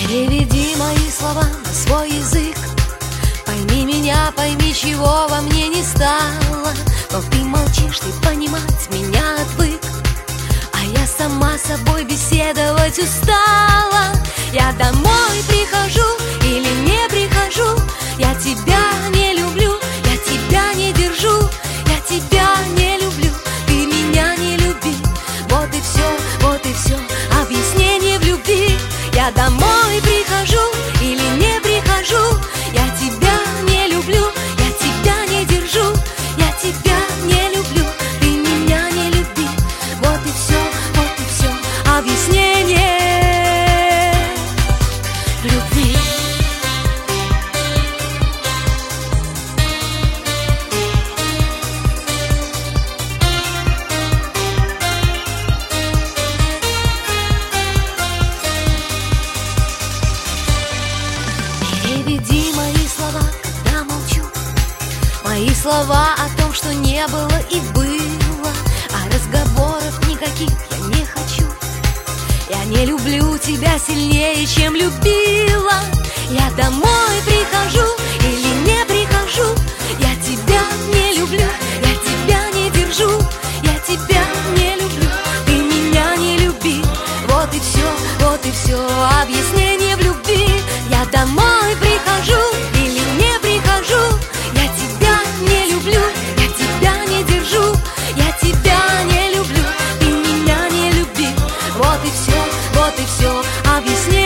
Переведи мои слова на свой язык. Пойми меня, пойми, чего во мне не стало. Но ты молчишь, ты понимать меня отвык, а я сама с собой беседовать устала. Я домой прихожу или не прихожу, я тебя не люблю, я тебя не держу, я тебя не люблю, ты меня не люби. Вот и все, объяснение в любви. Я домой прихожу или не прихожу, я тебя не люблю, я тебя не держу, я тебя не люблю, ты меня не люби. Вот и все, объяснение в любви. Переведи мои слова, когда молчу, мои слова о том, что не было и было, а разговоров никаких я не хочу. Я не люблю тебя сильнее, чем любила. Я домой прихожу или не прихожу, я тебя не люблю, я тебя не держу, я тебя не люблю, ты меня не люби. Вот и все, объяснение в любви. Я домой прихожу или не прихожу, я тебя не люблю, я тебя не держу, я тебя не люблю, ты меня не люби. Вот и все, объяснение.